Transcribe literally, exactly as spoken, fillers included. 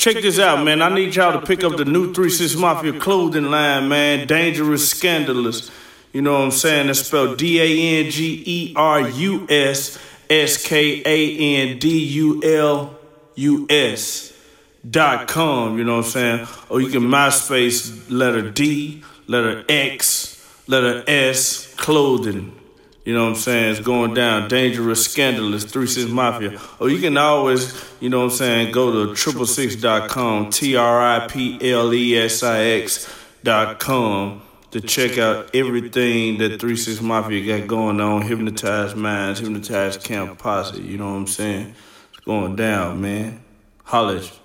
Check this out, man. I need y'all to pick up the new three six Mafia clothing line, man. Dangerous, Scandalous. You know what I'm saying? That's spelled D A N G E R U S S K A N D U L U S dot com. You know what I'm saying? Or you can MySpace, letter D, letter X, letter S, clothing. You know what I'm saying? It's going down. Dangerous, Scandalous, three six Mafia. Or you can always, you know what I'm saying, go to triple six dot com, T R I P L E S I X dot com to check out everything that three six Mafia got going on. Hypnotized Minds, Hypnotized Camp Posse. You know what I'm saying? It's going down, man. Holla at you.